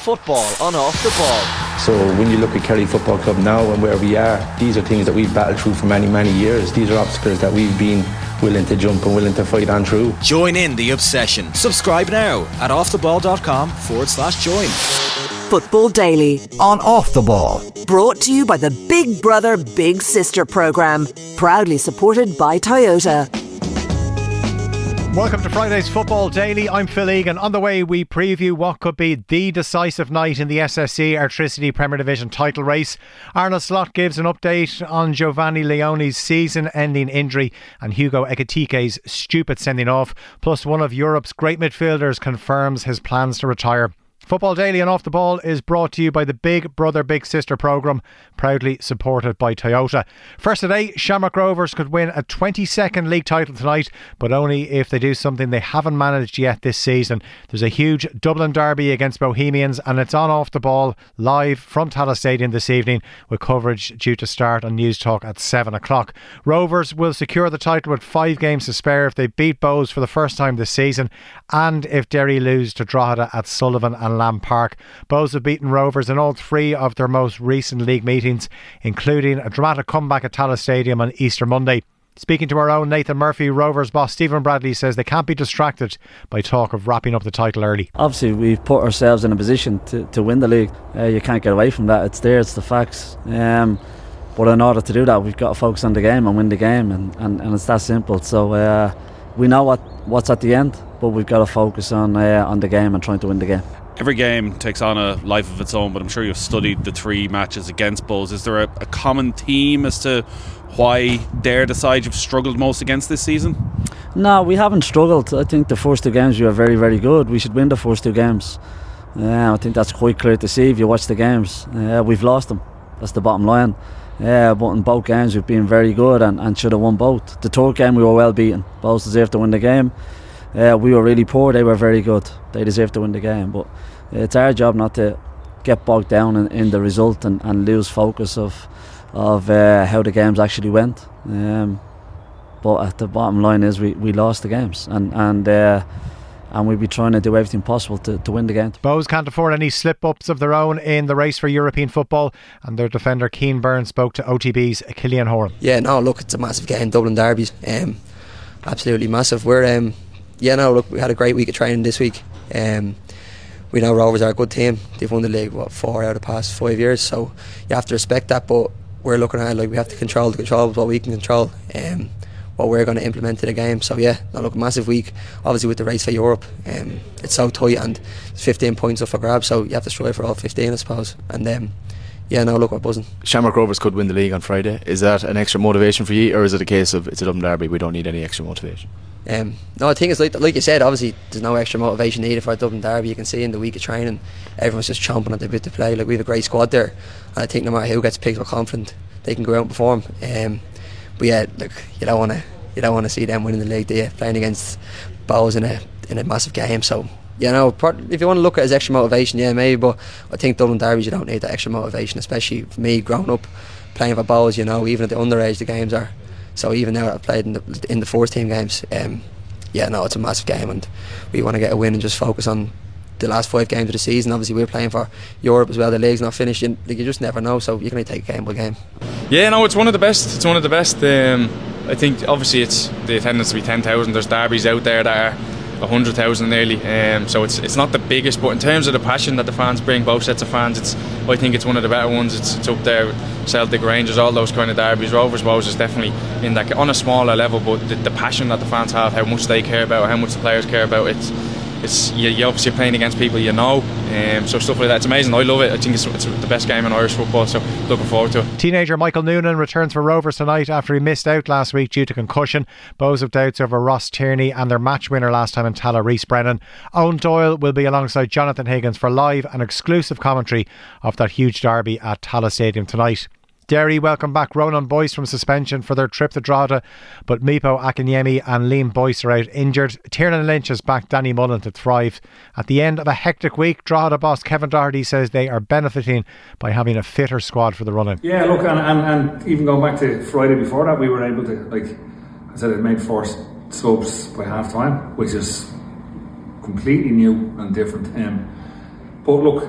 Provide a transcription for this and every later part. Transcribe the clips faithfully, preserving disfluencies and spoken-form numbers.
Football on Off the Ball. So when you look at Kerry Football Club now and where we are, these are things that we've battled through for many, many years. These are obstacles that we've been willing to jump and willing to fight on through. Join in the obsession. Subscribe now at offtheball.com forward slash join. Football Daily on Off the Ball. Brought to you by the Big Brother Big Sister programme. Proudly supported by Toyota. Welcome to Friday's Football Daily. I'm Phil Egan. On the way, we preview what could be the decisive night in the S S C Airtricity Premier Division title race. Arnold Slot gives an update on Giovanni Leone's season-ending injury and Hugo Ekitike's stupid sending off. Plus, one of Europe's great midfielders confirms his plans to retire. Football Daily and Off the Ball is brought to you by the Big Brother Big Sister programme, proudly supported by Toyota. First today, Shamrock Rovers could win a twenty-second league title tonight, but only if they do something they haven't managed yet this season. There's a huge Dublin derby against Bohemians, and it's on Off the Ball live from Tallaght Stadium this evening, with coverage due to start on News Talk at seven o'clock. Rovers will secure the title with five games to spare if they beat Bohs for the first time this season, and if Derry lose to Drogheda at Sullivan and Lamb Park. Bohs have beaten Rovers in all three of their most recent league meetings, including a dramatic comeback at Tallaght Stadium on Easter Monday. Speaking to our own Nathan Murphy, Rovers boss Stephen Bradley says they can't be distracted by talk of wrapping up the title early. Obviously we've put ourselves in a position to, to win the league. Uh, you can't get away from that. It's there, it's the facts. Um, but in order to do that, we've got to focus on the game and win the game, and, and, and it's that simple. So uh, we know what, what's at the end, but we've got to focus on uh, on the game and trying to win the game. Every game takes on a life of its own, but I'm sure you've studied the three matches against Bohs. Is there a, a common theme as to why they're the side you've struggled most against this season? No, we haven't struggled. I think the first two games we were very, very good. We should win the first two games. Uh, I think that's quite clear to see if you watch the games. Uh, we've lost them. That's the bottom line. Yeah, but in both games we've been very good and, and should have won both. The third game we were well beaten. Bohs deserved to win the game. Uh, we were really poor, they were very good. They deserved to win the game, but it's our job not to get bogged down in, in the result and, and lose focus of of uh, how the games actually went. Um, but at the bottom line is we, we lost the games, and and uh, and we'll be trying to do everything possible to, to win the game. Bohs can't afford any slip-ups of their own in the race for European football, and their defender Keane Byrne spoke to O T B's Killian Horan. Yeah, no, look, it's a massive game, Dublin derbies, um, absolutely massive. We're um, yeah, no, look, we had a great week of training this week. Um, we know Rovers are a good team. They've won the league what four out of the past five years, so you have to respect that. But we're looking at it like we have to control the control what we can control, um, what we're going to implement in the game. So yeah, no, look, a massive week. Obviously with the race for Europe, um, it's so tight and there's fifteen points up for grabs, so you have to strive for all fifteen, I suppose. And um, yeah, no, look, we're buzzing. Shamrock Rovers could win the league on Friday. Is that an extra motivation for you, or is it a case of it's a Dublin derby, we don't need any extra motivation? Um, no, I think it's like like you said, obviously there's no extra motivation needed for a Dublin derby. You can see in the week of training everyone's just chomping at the bit to play. Like, we have a great squad there, and I think no matter who gets picked, we're confident they can go out and perform. Um, but yeah, look, you don't want to you don't want to see them winning the league, do you? Playing against Bohs in a in a massive game. So you know, if you want to look at it as extra motivation, yeah, maybe. But I think Dublin derbies, you don't need that extra motivation, especially for me growing up playing for Bohs. You know, even at the underage the games are. So even now I've played in the in the fourth team games, um, yeah, no, it's a massive game, and we want to get a win and just focus on the last five games of the season. Obviously we're playing for Europe as well. The league's not finished. You, you just never know, so you can only take game by game. Yeah, no, it's one of the best. It's one of the best. Um, I think obviously it's the attendance will be ten thousand. There's derbies out there that are one hundred thousand nearly, um, so it's it's not the biggest, but in terms of the passion that the fans bring, both sets of fans, it's I think it's one of the better ones. It's, it's up there, Celtic, Rangers, all those kind of derbies. Rovers, Bohs is definitely in that on a smaller level, but the, the passion that the fans have, how much they care about, how much the players care about, it's it's you, you obviously playing against people you know, um, so stuff like that, it's amazing. I love it. I think it's, it's the best game in Irish football, so looking forward to it. Teenager Michael Noonan returns for Rovers tonight after he missed out last week due to concussion. Bohs have doubts over Ross Tierney and their match winner last time in Tallaght, Rhys Brennan. Owen Doyle will be alongside Jonathan Higgins for live and exclusive commentary of that huge derby at Tallaght Stadium tonight. Derry welcome back Ronan Boyce from suspension for their trip to Drogheda, but Mipo Akinyemi and Liam Boyce are out injured. Tiernan Lynch has backed Danny Mullen to thrive. At the end of a hectic week, Drogheda boss Kevin Doherty says they are benefiting by having a fitter squad for the run-in. Yeah, look, and, and, and even going back to Friday before that, we were able to, like I said, it made four subs by half time, which is completely new and different. Um, but look,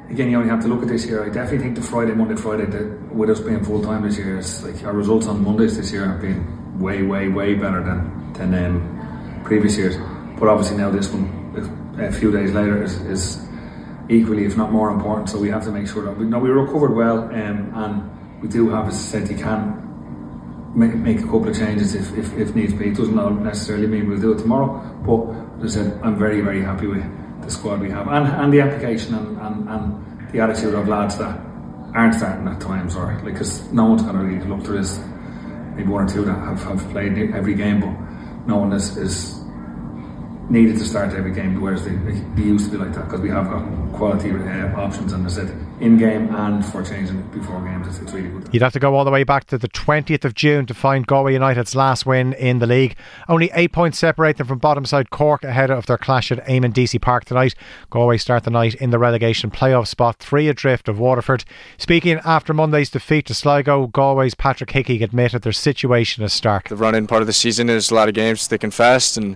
again, you only have to look at this year. I definitely think the Friday, Monday, Friday, that with us being full time this year, it's like our results on Mondays this year have been way, way, way better than than um, previous years. But obviously now this one, a few days later, is, is equally, if not more important. So we have to make sure that we no, we recovered well, um, and we do have, as I said, you can make, make a couple of changes if, if, if needs be. It doesn't necessarily mean we'll do it tomorrow, but as I said, I'm very, very happy with the squad we have, and, and the application and, and, and the attitude of lads that aren't starting at times, or like, because no one's going to really look. There is maybe one or two that have, have played every game, but no one is, is needed to start every game, whereas they, they, they used to be like that, because we have got quality uh, options, and as I said, in game and for changing before games, it's, it's really good. You'd have to go all the way back to the twentieth of June to find Galway United's last win in the league. Only eight points separate them from bottom side Cork ahead of their clash at Eamon D C Park tonight. Galway start the night in the relegation playoff spot, three adrift of Waterford. Speaking after Monday's defeat to Sligo, Galway's Patrick Hickey admitted their situation is stark. The run-in part of the season is a lot of games thick and fast, and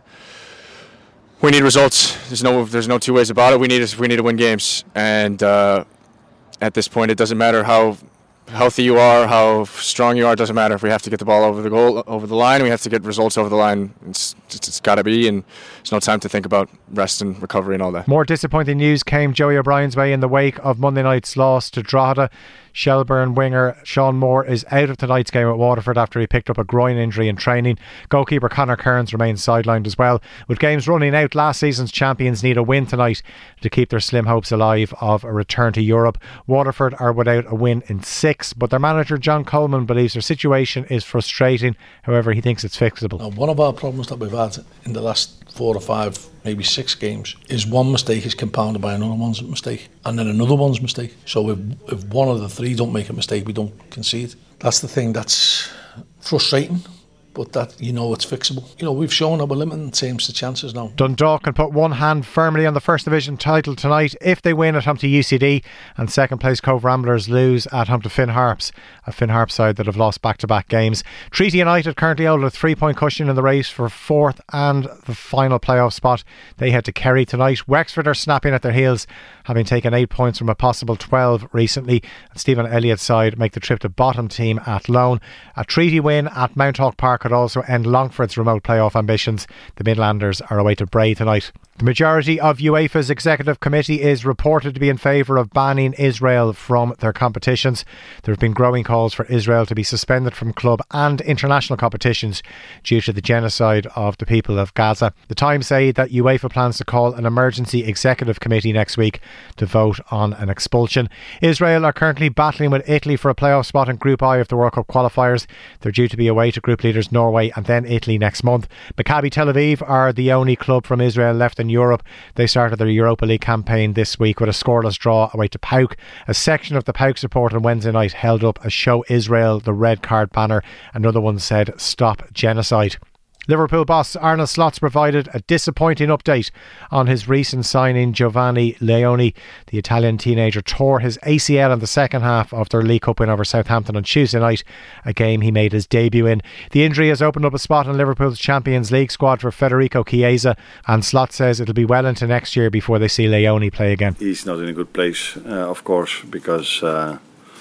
we need results. There's no there's no two ways about it. We need we need to win games, and uh, at this point, it doesn't matter how healthy you are, how strong you are. It doesn't matter. If we have to get the ball over the goal, over the line, we have to get results over the line. It's it's, it's got to be, and there's no time to think about rest and recovery and all that. More disappointing news came Joey O'Brien's way in the wake of Monday night's loss to Drogheda. Shelburne winger Sean Moore is out of tonight's game at Waterford after he picked up a groin injury in training. Goalkeeper Conor Kearns remains sidelined as well. With games running out, last season's champions need a win tonight to keep their slim hopes alive of a return to Europe. Waterford are without a win in six, but their manager John Coleman believes their situation is frustrating. However, he thinks it's fixable. Now, one of our problems that we've had in the last four or five, maybe six games, is one mistake is compounded by another one's mistake, and then another one's mistake. So if, if one of the three don't make a mistake, we don't concede. That's the thing that's frustrating, but that, you know, it's fixable. You know, we've shown that we're limiting teams to chances now. Dundalk can put one hand firmly on the First Division title tonight if they win at home to U C D, and second place Cove Ramblers lose at home to Finn Harps, a Finn Harps side that have lost back-to-back games. Treaty United currently hold a three-point cushion in the race for fourth and the final playoff spot. They head to Kerry tonight. Wexford are snapping at their heels, having taken eight points from a possible twelve recently. And Stephen Elliott's side make the trip to bottom team Athlone. A Treaty win at Mount Hawk Park could also end Longford's remote playoff ambitions. The Midlanders are away to Bray tonight. The majority of UEFA's executive committee is reported to be in favour of banning Israel from their competitions. There have been growing calls for Israel to be suspended from club and international competitions due to the genocide of the people of Gaza. The Times say that UEFA plans to call an emergency executive committee next week to vote on an expulsion. Israel are currently battling with Italy for a playoff spot in Group I of the World Cup qualifiers. They're due to be away to group leaders Norway and then Italy next month. Maccabi Tel Aviv are the only club from Israel left in Europe. They started their Europa League campaign this week with a scoreless draw away to PAOK. A section of the PAOK support on Wednesday night held up a Show Israel the Red Card banner. Another one said Stop Genocide. Liverpool boss Arne Slot's provided a disappointing update on his recent signing Giovanni Leoni. The Italian teenager tore his A C L in the second half of their League Cup win over Southampton on Tuesday night, a game he made his debut in. The injury has opened up a spot in Liverpool's Champions League squad for Federico Chiesa, and Slot says it'll be well into next year before they see Leoni play again. He's not in a good place, uh, of course, because uh,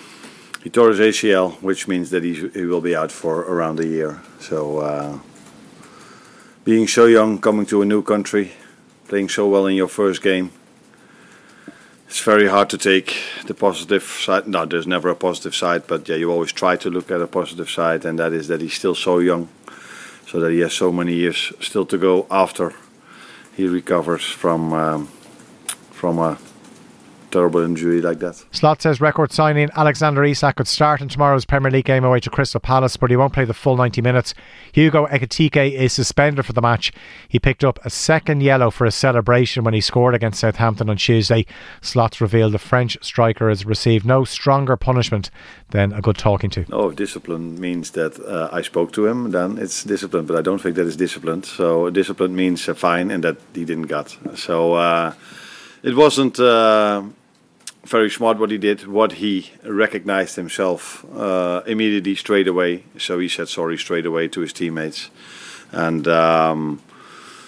he tore his A C L, which means that he, he will be out for around a year. So uh, being so young, coming to a new country, playing so well in your first game, it's very hard to take the positive side. No, there's never a positive side, but yeah, you always try to look at a positive side, and that is that he's still so young, so that he has so many years still to go after he recovers from um, from a terrible injury like that. Slot says record signing Alexander Isak could start in tomorrow's Premier League game away to Crystal Palace, but he won't play the full ninety minutes. Hugo Ekitike is suspended for the match. He picked up a second yellow for a celebration when he scored against Southampton on Tuesday. Slots revealed the French striker has received no stronger punishment than a good talking to. Oh, discipline means that uh, I spoke to him, then it's discipline, but I don't think that is disciplined. So discipline means a fine, and that he didn't get. So uh, it wasn't uh, very smart what he did, what he recognized himself uh, immediately straight away. So he said sorry straight away to his teammates. And um,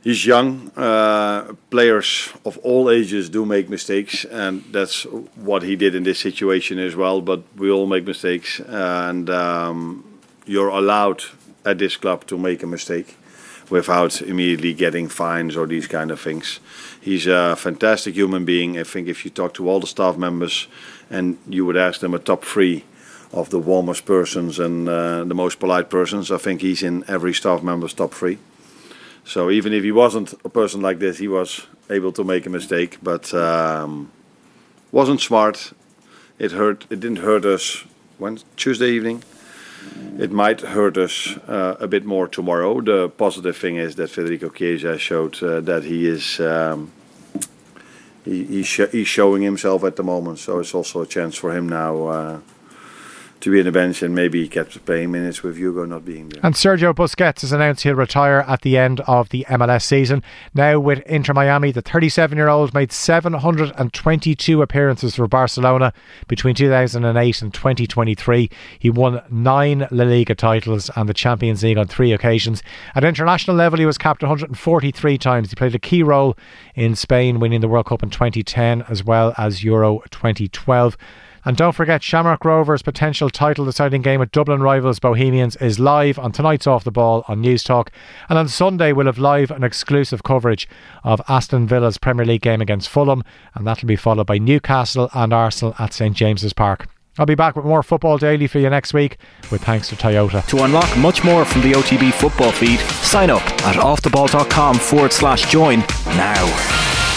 he's young. Uh, players of all ages do make mistakes, and that's what he did in this situation as well. But we all make mistakes, and um, you're allowed at this club to make a mistake without immediately getting fines or these kind of things. He's a fantastic human being. I think if you talk to all the staff members and you would ask them a top three of the warmest persons and uh, the most polite persons, I think he's in every staff member's top three. So even if he wasn't a person like this, he was able to make a mistake, but um, wasn't smart. It hurt. It didn't hurt us when Tuesday evening. It might hurt us uh, a bit more tomorrow. The positive thing is that Federico Chiesa showed uh, that he is um, he, he's, sh- he's showing himself at the moment. So it's also a chance for him now uh, to be on the bench and maybe get playing minutes with Hugo not being there. And Sergio Busquets has announced he'll retire at the end of the M L S season. Now with Inter Miami, the thirty-seven-year-old made seven hundred twenty-two appearances for Barcelona between two thousand eight and twenty twenty-three. He won nine La Liga titles and the Champions League on three occasions. At international level, he was capped one hundred forty-three times. He played a key role in Spain winning the World Cup in twenty ten as well as Euro twenty twelve. And don't forget, Shamrock Rovers' potential title-deciding game at Dublin rivals Bohemians is live on tonight's Off the Ball on News Talk. And on Sunday, we'll have live and exclusive coverage of Aston Villa's Premier League game against Fulham. And that'll be followed by Newcastle and Arsenal at St James's Park. I'll be back with more Football Daily for you next week, with thanks to Toyota. To unlock much more from the O T B football feed, sign up at offtheball.com forward slash join now.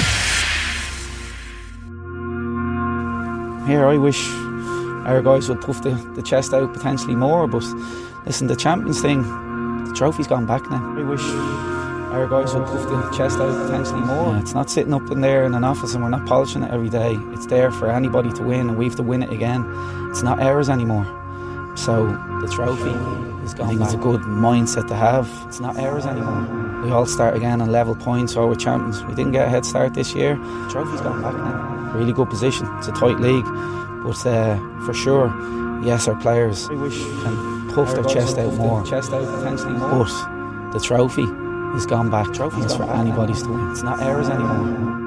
Here, I wish our guys would puff the, the chest out potentially more, but listen, the Champions thing, the trophy's gone back now. I wish our guys would puff the chest out potentially more. Yeah, it's not sitting up in there in an office and we're not polishing it every day. It's there for anybody to win and we have to win it again. It's not ours anymore. So the trophy is gone back. It's a good mindset to have. It's not ours anymore. We all start again on level points, so we're champions. We didn't get a head start this year. The trophy's gone back now. Really good position. It's a tight league, but uh, for sure, yes, our players can puff their chest out more. Chest out potentially more. But the trophy is gone back. Trophy's for anybody's to win. It's not ours anymore.